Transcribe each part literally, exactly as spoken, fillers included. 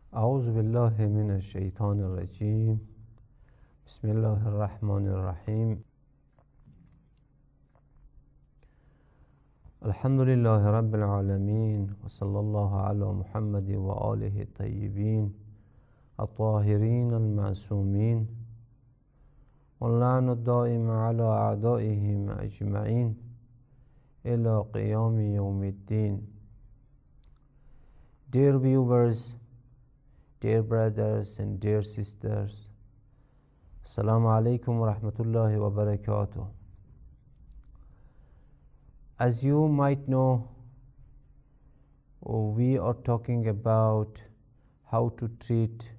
أعوذ بالله من الشيطان الرجيم. بسم الله الرحمن الرحيم. الحمد لله رب العالمين، وصلى الله على محمد وآله الطيبين الطاهرين المعصومين، واللعن الدائم على أعدائهم أجمعين إلى قيام يوم الدين. Dear viewers, dear brothers and dear sisters, Assalamu alaikum wa rahmatullahi wa barakatuh. As you might know, we are talking about how to treat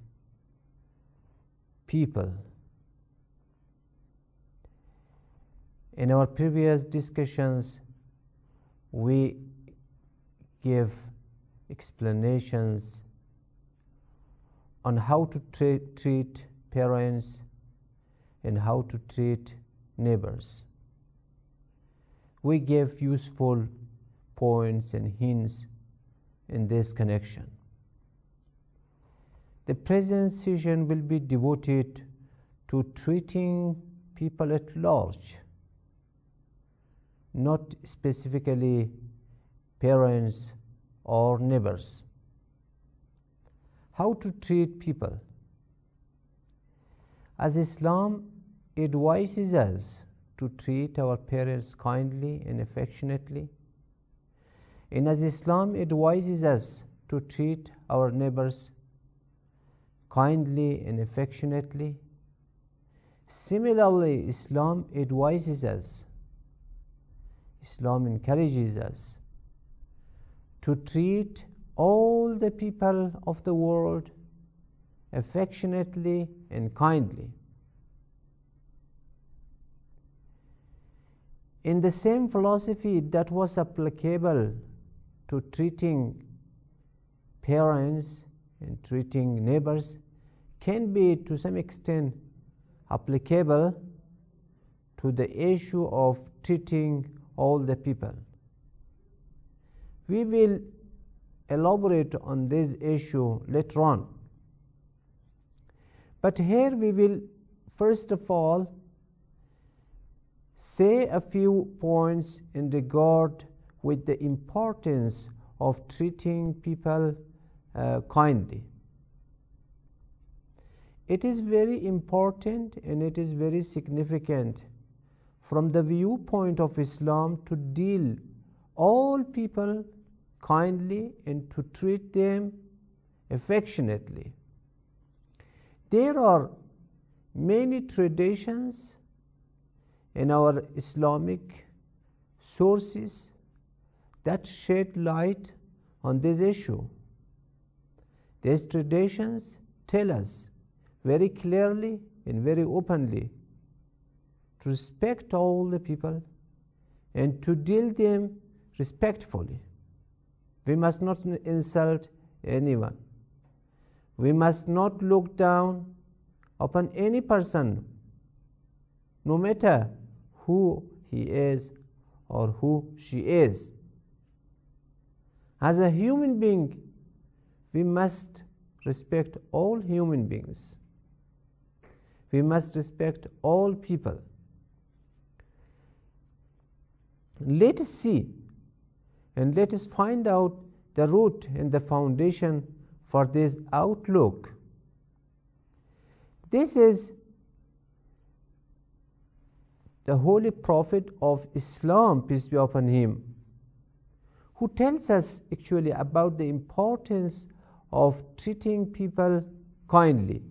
people. In our previous discussions, we gave explanations on how to tra- treat parents and how to treat neighbors. We gave useful points and hints in this connection. The present session will be devoted to treating people at large, not specifically parents or neighbors. How to treat people? As Islam advises us to treat our parents kindly and affectionately, and as Islam advises us to treat our neighbors kindly and affectionately, similarly Islam advises us, Islam encourages us to treat all the people of the world affectionately and kindly. In the same philosophy that was applicable to treating parents and treating neighbors can be to some extent applicable to the issue of treating all the people. We will elaborate on this issue later on. But here we will first of all say a few points in regard with the importance of treating people uh, kindly. It is very important and it is very significant from the viewpoint of Islam to deal all people kindly and to treat them affectionately. There are many traditions in our Islamic sources that shed light on this issue. These traditions tell us very clearly and very openly to respect all the people and to deal them respectfully. We must not insult anyone. We must not look down upon any person, no matter who he is or who she is. As a human being, we must respect all human beings. We must respect all people. Let us see and let us find out the root and the foundation for this outlook. This is the Holy Prophet of Islam, peace be upon him, who tells us actually about the importance of treating people kindly.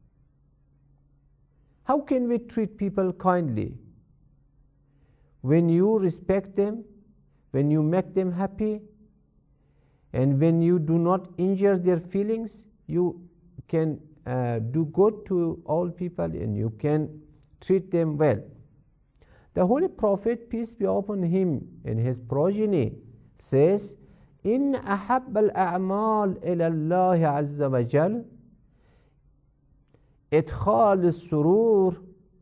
How can we treat people kindly? When you respect them, when you make them happy, and when you do not injure their feelings, you can uh, do good to all people and you can treat them well. The Holy Prophet, peace be upon him, and his progeny says, إن أحب الأعمال إلى الله عز وجل إدخال السرور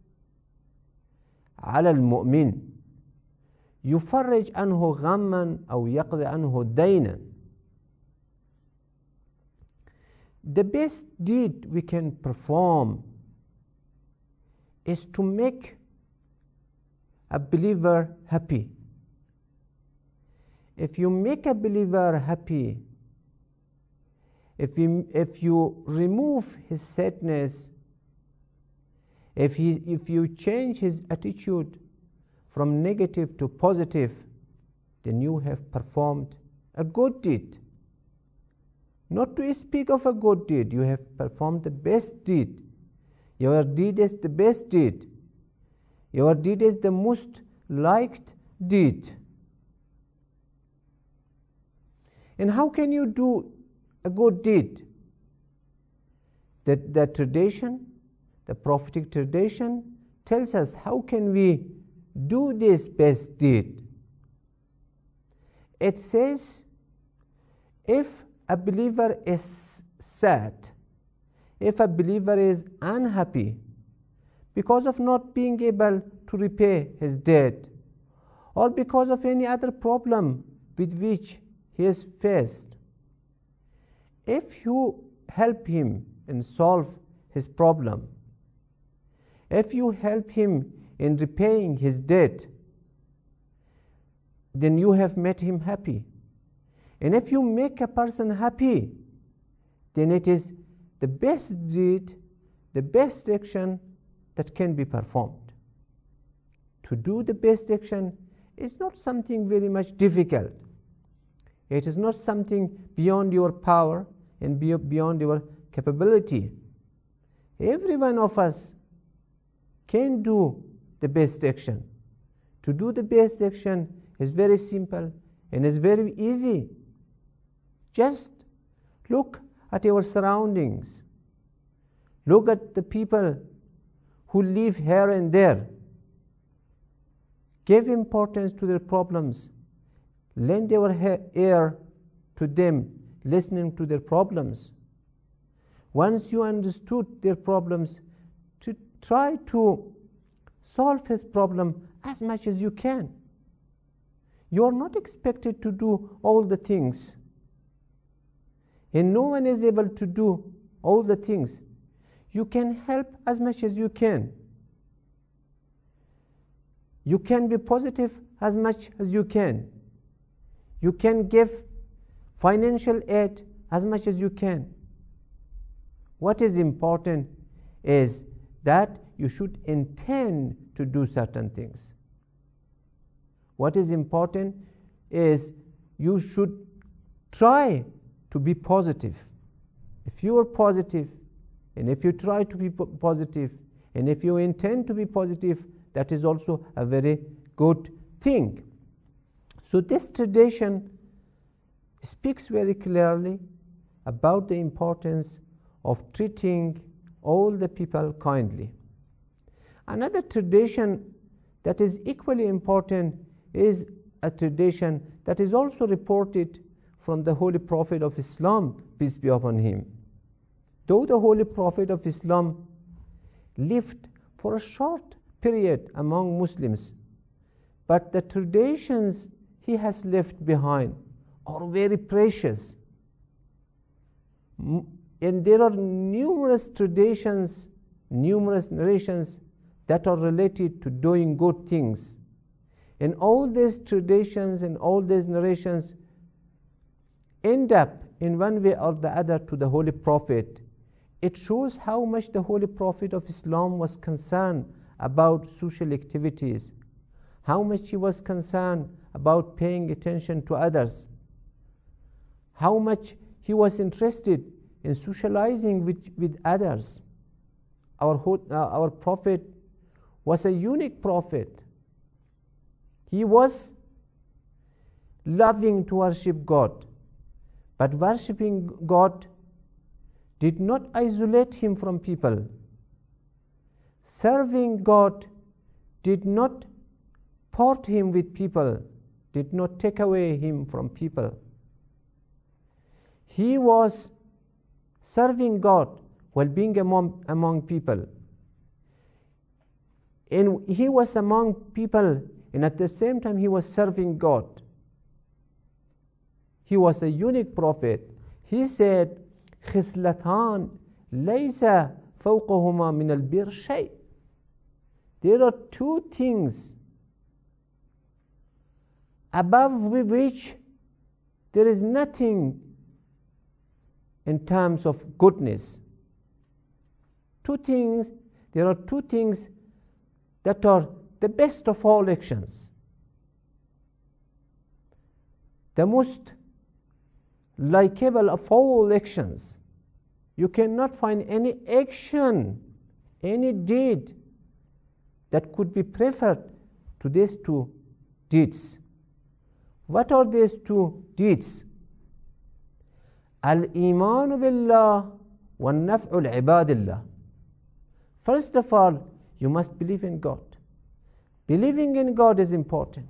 على المؤمن يفرج عنه غما أو يقضي عنه دينا. the best deed we can perform is to make a believer happy. If you make a believer happy, if you, if you remove his sadness, if, he, if you change his attitude from negative to positive, then you have performed a good deed. Not to speak of a good deed, you have performed the best deed. Your deed is the best deed. Your deed is the most liked deed. And how can you do a good deed? The, the tradition, the prophetic tradition tells us how can we do this best deed. It says, if a believer is sad, if a believer is unhappy because of not being able to repay his debt, or because of any other problem with which he is faced, if you help him and solve his problem, if you help him in repaying his debt, then you have made him happy. And if you make a person happy, then it is the best deed, the best action that can be performed. To do the best action is not something very much difficult. It is not something beyond your power and beyond your capability. Every one of us can do the best action. To do the best action is very simple and is very easy. Just look at your surroundings. Look at the people who live here and there. Give importance to their problems. Lend your ear to them, listening to their problems. Once you understood their problems, to try to solve his problem as much as you can. You are not expected to do all the things. And no one is able to do all the things. You can help as much as you can. You can be positive as much as you can. You can give financial aid as much as you can. What is important is that you should intend to do certain things. What is important is you should try to be positive. If you are positive, and if you try to be po- positive, and if you intend to be positive, that is also a very good thing. So this tradition speaks very clearly about the importance of treating all the people kindly. Another tradition that is equally important is a tradition that is also reported from the Holy Prophet of Islam, peace be upon him. Though the Holy Prophet of Islam lived for a short period among Muslims, but the traditions he has left behind are very precious. And there are numerous traditions, numerous narrations that are related to doing good things. And all these traditions and all these narrations end up in one way or the other to the Holy Prophet. It shows how much the Holy Prophet of Islam was concerned about social activities, how much he was concerned about paying attention to others, how much he was interested in socializing with, with others. Our, uh, our Prophet was a unique prophet. He was loving to worship God, but worshipping God did not isolate him from people. Serving God did not part him with people, did not take away him from people. He was serving God while being among, among people. And he was among people, and at the same time he was serving God. He was a unique prophet. He said, خصلتان ليس فوقهما من البر شيء. There are two things above which there is nothing in terms of goodness. Two things, there are two things that are the best of all actions. The most likable of all actions. You cannot find any action, any deed that could be preferred to these two deeds. What are these two deeds? Al-Iman billah wa naf'ul ibadillah. First of all, you must believe in God. Believing in God is important.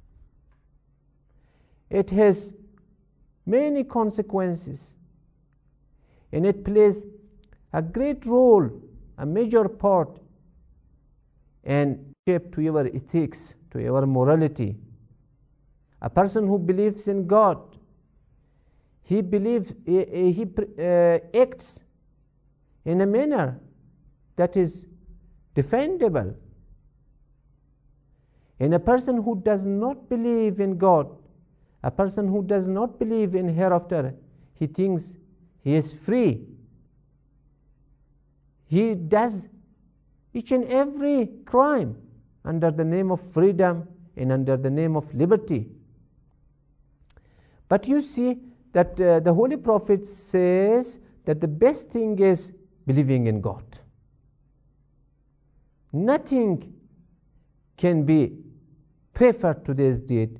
It has many consequences, and it plays a great role, a major part, and shape to your ethics, to your morality. A person who believes in God, he believes, he, he uh, acts in a manner that is defendable. And a person who does not believe in God, a person who does not believe in hereafter, he thinks he is free. He does each and every crime under the name of freedom and under the name of liberty. But you see that uh, the Holy Prophet says that the best thing is believing in God. Nothing can be preferred to this deed,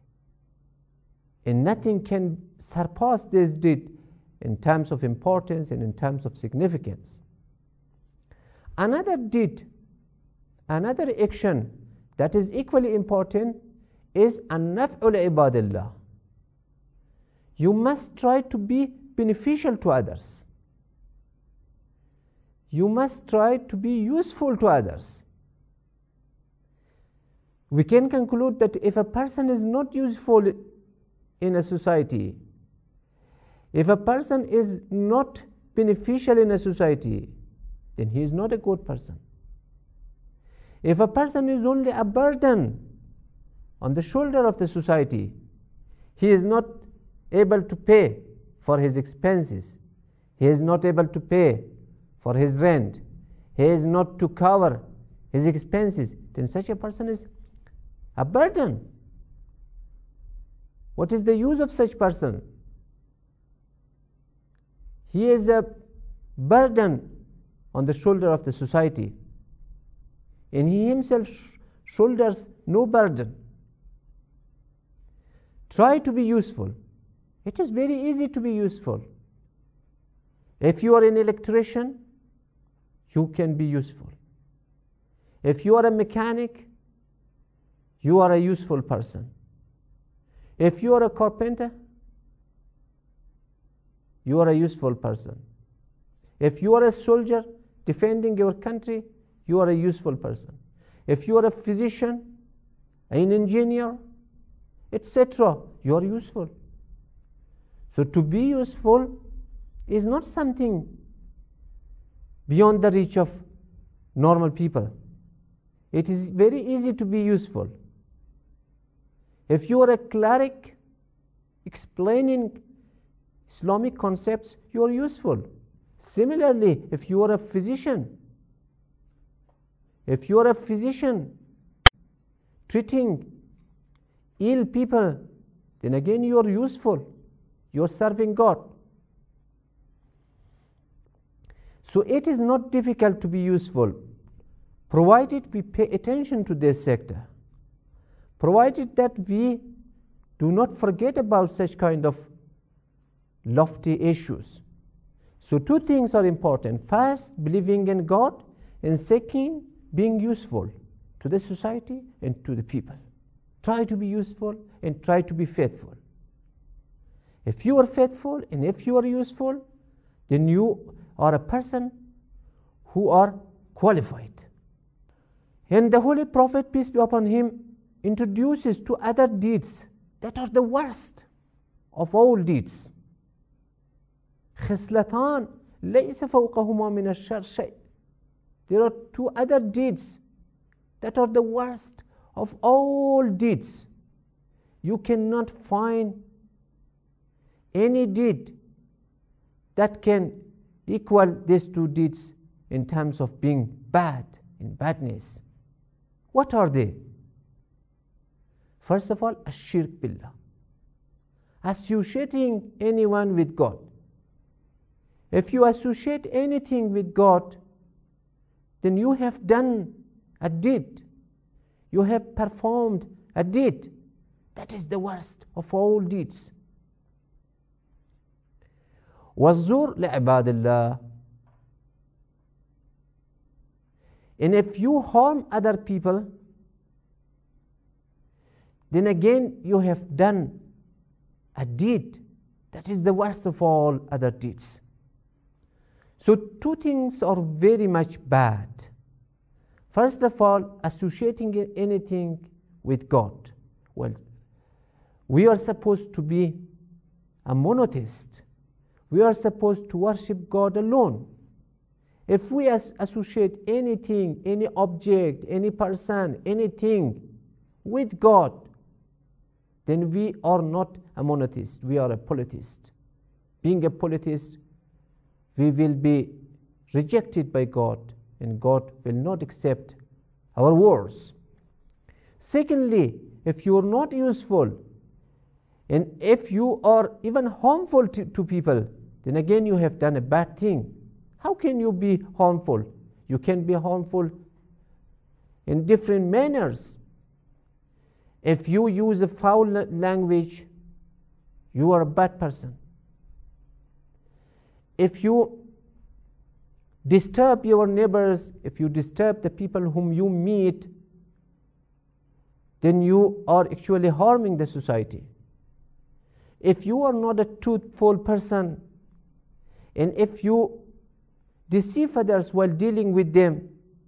and nothing can surpass this deed in terms of importance and in terms of significance. Another deed, another action that is equally important is an-naf'ul ibadillah. You must try to be beneficial to others. You must try to be useful to others. We can conclude that if a person is not useful in a society, if a person is not beneficial in a society, then he is not a good person. If a person is only a burden on the shoulder of the society, he is not able to pay for his expenses, he is not able to pay for his rent, he is not to cover his expenses, then such a person is a burden. What is the use of such person? He is a burden on the shoulder of the society, and he himself sh- shoulders no burden. Try to be useful. It is very easy to be useful. If you are an electrician, you can be useful. If you are a mechanic, you are a useful person. If you are a carpenter, you are a useful person. If you are a soldier defending your country, you are a useful person. If you are a physician, an engineer, et cetera, you are useful. So to be useful is not something beyond the reach of normal people. It is very easy to be useful. If you are a cleric explaining Islamic concepts, you are useful. Similarly, if you are a physician, if you are a physician treating ill people, then again you are useful. You are serving God. So it is not difficult to be useful, provided we pay attention to this sector, provided that we do not forget about such kind of lofty issues. So two things are important. First, believing in God, and second, being useful to the society and to the people. Try to be useful and try to be faithful. If you are faithful and if you are useful, then you are a person who are qualified. And the Holy Prophet, peace be upon him, introduces to other deeds that are the worst of all deeds. خصلتان ليس فوقهما من الشر شيء. There are two other deeds that are the worst of all deeds. You cannot find any deed that can equal these two deeds in terms of being bad, in badness. What are they? First of all, ash-shirk billah, associating anyone with God. If you associate anything with God, then you have done a deed. You have performed a deed. That is the worst of all deeds. وَالزُّرْ لِعِبَادِ اللَّهِ. And if you harm other people, then again you have done a deed that is the worst of all other deeds. So two things are very much bad. First of all, associating anything with God. Well, we are supposed to be a monotheist. We are supposed to worship God alone. If we as associate anything, any object, any person, anything with God, then we are not a monotheist, we are a polytheist. Being a polytheist, we will be rejected by God, and God will not accept our words. Secondly, if you are not useful, and if you are even harmful to, to people, then again you have done a bad thing. How can you be harmful? You can be harmful in different manners. If you use a foul language, you are a bad person. If you disturb your neighbors, if you disturb the people whom you meet, then you are actually harming the society. If you are not a truthful person, and if you deceive others while dealing with them,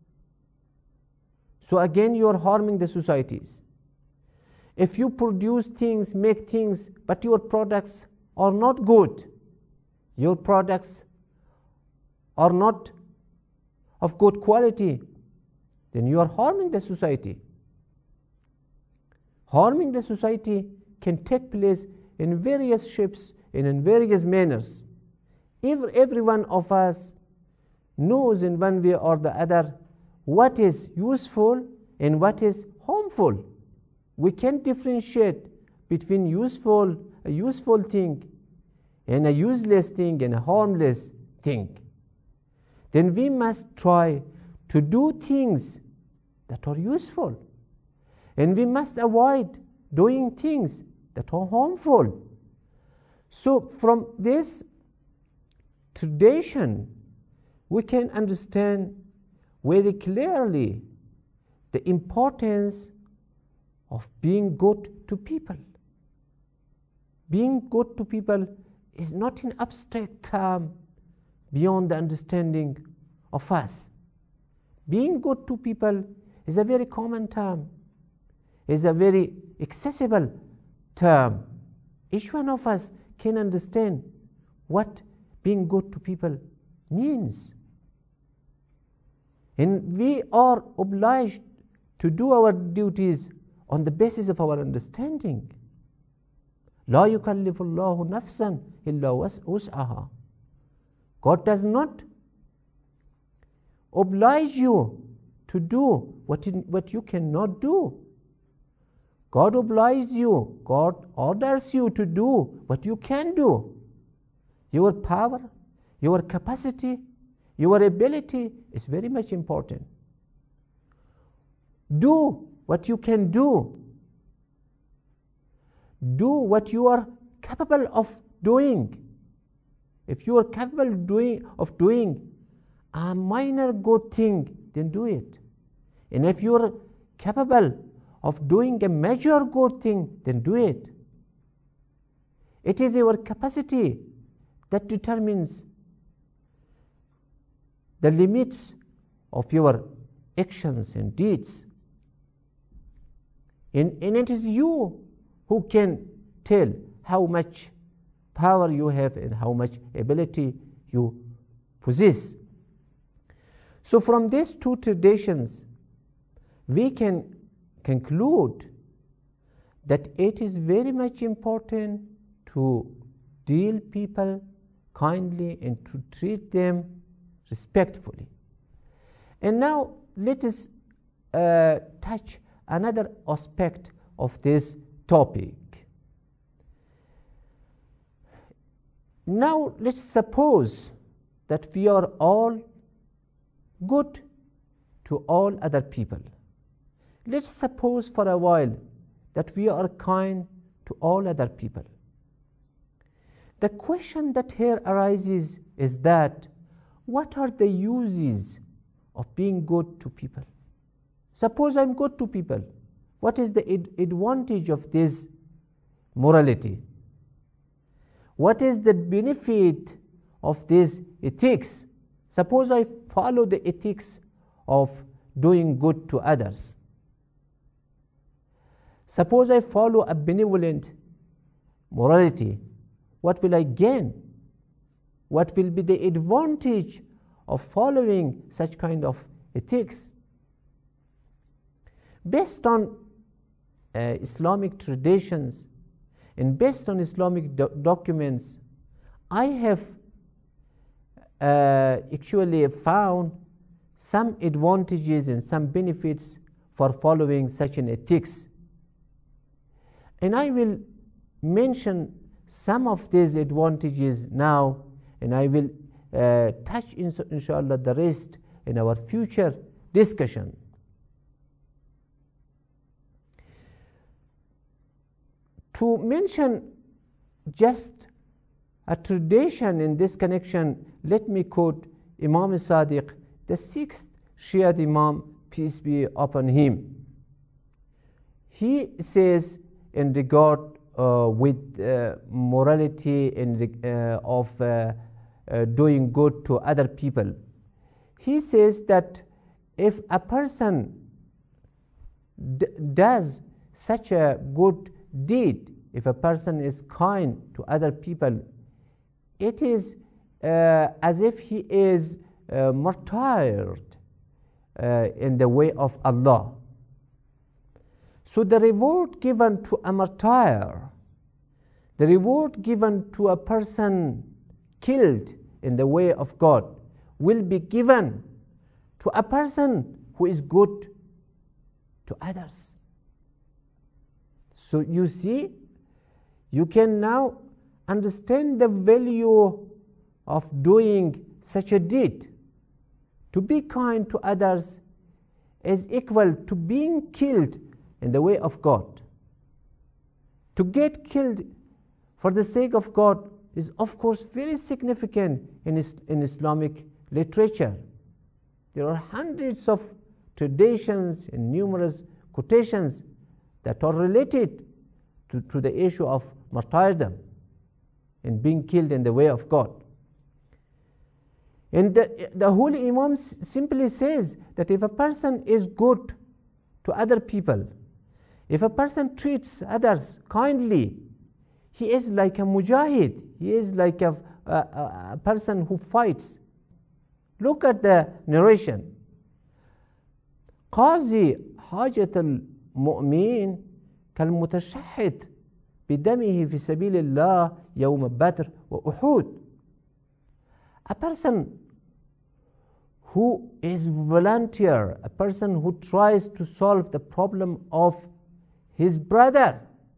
so again you are harming the societies. If you produce things, make things, but your products are not good, your products are not of good quality, then you are harming the society. Harming the society can take place in various shapes and in various manners. Every, every one of us knows in one way or the other what is useful and what is harmful. We can differentiate between useful, a useful thing and a useless thing and a harmless thing. Then we must try to do things that are useful, and we must avoid doing things that are harmful. So from this tradition, we can understand very clearly the importance of being good to people. Being good to people is not an abstract term beyond the understanding of us. Being good to people is a very common term, is a very accessible term. Each one of us can understand what being good to people means. And we are obliged to do our duties on the basis of our understanding. لا يكلف الله نفسا إلا وسعها. God does not oblige you to do what, in, what you cannot do. God obliges you, God orders you to do what you can do. Your power, your capacity, your ability is very much important. Do what you can do. Do what you are capable of doing. If you are capable of doing, of doing a minor good thing, then do it. And if you are capable of doing a major good thing, then do it. It is your capacity that determines the limits of your actions and deeds. And, and it is you who can tell how much power you have and how much ability you possess. So from these two traditions, we can conclude that it is very much important to deal people kindly and to treat them respectfully. And now let us uh, touch another aspect of this topic. Now let's suppose that we are all good to all other people. Let's suppose for a while that we are kind to all other people. The question that here arises is that what are the uses of being good to people? Suppose I'm good to people. What is the ad- advantage of this morality? What is the benefit of this ethics? Suppose I follow the ethics of doing good to others. Suppose I follow a benevolent morality. What will I gain? What will be the advantage of following such kind of ethics? Based on uh, Islamic traditions and based on Islamic do- documents, I have uh, actually found some advantages and some benefits for following such an ethics. And I will mention some of these advantages now, and I will uh, touch inshallah the rest in our future discussion. To mention just a tradition in this connection, let me quote Imam Sadiq, the sixth Shia Imam, peace be upon him. He says in regard uh, with uh, morality in the, uh, of uh, uh, doing good to other people, he says that if a person d- does such a good deed, if a person is kind to other people, it is uh, as if he is uh, martyred uh, in the way of Allah. So the reward given to a martyr, the reward given to a person killed in the way of God, will be given to a person who is good to others. So you see, you can now understand the value of doing such a deed. To be kind to others is equal to being killed in the way of God. To get killed for the sake of God is of course very significant in, is, in Islamic literature. There are hundreds of traditions and numerous quotations that are related to, to the issue of martyrdom and being killed in the way of God. And the, the Holy Imam simply says that if a person is good to other people, if a person treats others kindly, he is like a mujahid, he is like a, a, a person who fights. Look at the narration. قاضي حاجة المؤمن كالمتشحت بدمه في سبيل الله يوم بدر وأحد. A person who is volunteer, a person who tries to solve the problem of his brother.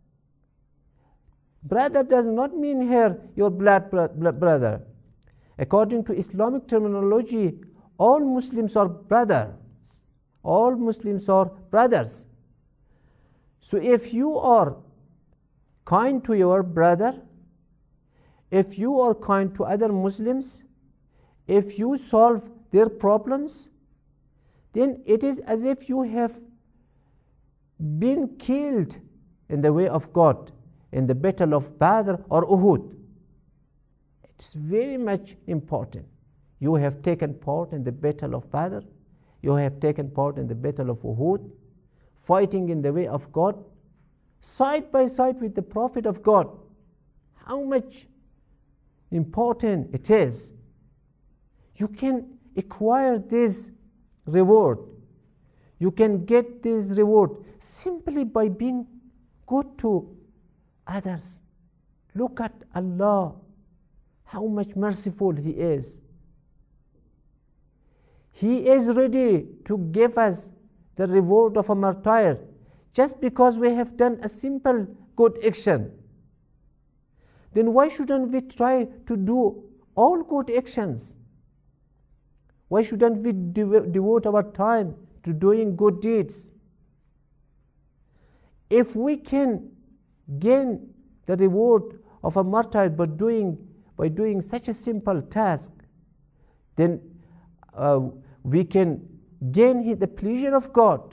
Brother does not mean here your blood brother. According to Islamic terminology, all Muslims are brothers. All Muslims are brothers. So if you are kind to your brother, if you are kind to other Muslims, if you solve their problems, then it is as if you have been killed in the way of God in the battle of Badr or Uhud. It's very much important. You have taken part in the battle of Badr, you have taken part in the battle of Uhud, fighting in the way of God, side by side with the Prophet of God. How much important it is. You can acquire this reward. You can get this reward simply by being good to others. Look at Allah, how much merciful He is. He is ready to give us the reward of a martyr just because we have done a simple good action. Then why shouldn't we try to do all good actions? Why shouldn't we dev- devote our time to doing good deeds? If we can gain the reward of a martyr by doing, by doing such a simple task, then uh, we can gain the pleasure of God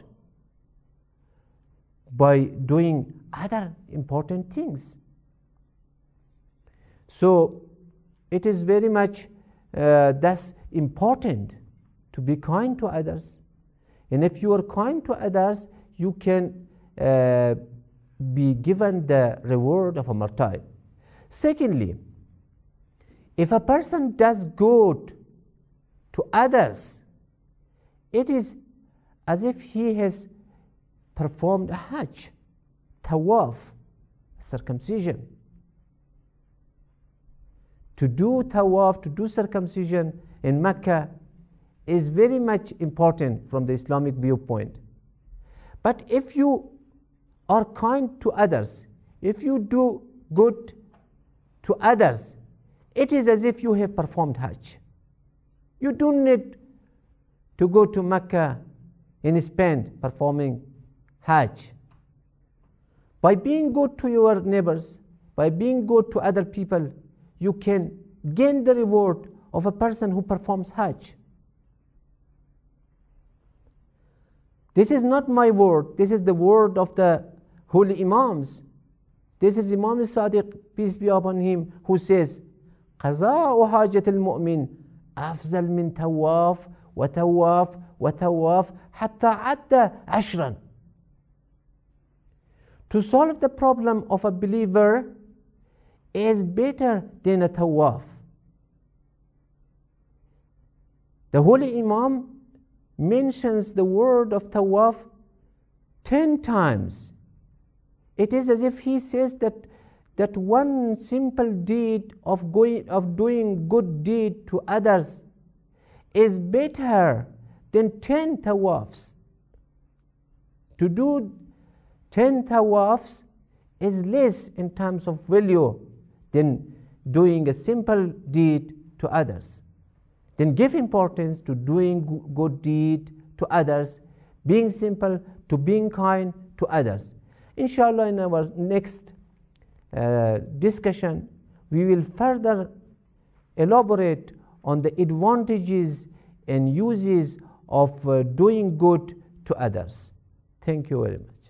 by doing other important things. So it is very much uh, thus important to be kind to others. And if you are kind to others, you can uh, be given the reward of a martyr. Secondly, if a person does good to others, it is as if he has performed a Hajj, tawaf, circumcision. To do tawaf, to do circumcision in Mecca is very much important from the Islamic viewpoint. But if you are kind to others, if you do good to others, it is as if you have performed Hajj. You don't need to go to Mecca and spend performing Hajj. By being good to your neighbors, by being good to other people, you can gain the reward of a person who performs Hajj. This is not my word, this is the word of the holy Imams. This is Imam Sadiq, peace be upon him, who says, قَضَاءُ حَاجَةِ الْمُؤْمِنِ أَفْزَلْ مِنْ تَوَّافٍ وَتَوَّافٍ وَتَوَّافٍ حَتَّى عَدَّ عَشْرًا. To solve the problem of a believer is better than a tawaf. The holy Imam mentions the word of tawaf ten times. It is as if he says that that one simple deed of going of doing good deed to others is better than ten tawafs. To do ten tawafs is less in terms of value than doing a simple deed to others. Then give importance to doing good deed to others, being simple, to being kind to others. Inshallah, in our next uh, discussion, we will further elaborate on the advantages and uses of uh, doing good to others. Thank you very much.